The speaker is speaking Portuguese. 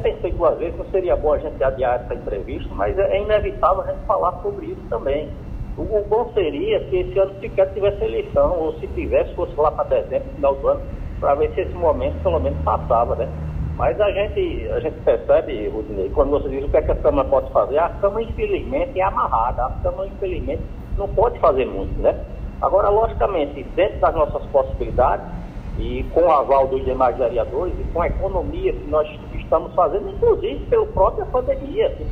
pensei duas vezes, não seria bom a gente adiar essa entrevista, mas é inevitável a gente falar sobre isso também. O bom seria se esse ano sequer tivesse eleição, ou se tivesse, fosse lá para dezembro, final do ano, para ver se esse momento pelo menos passava, né? Mas a gente percebe, Rudinei, quando você diz o que é que a Câmara pode fazer, a Câmara infelizmente é amarrada, a Câmara infelizmente não pode fazer muito, né? Agora, logicamente, dentro das nossas possibilidades, e com o aval dos demais vereadores, e com a economia que nós estamos fazendo, inclusive pela própria pandemia,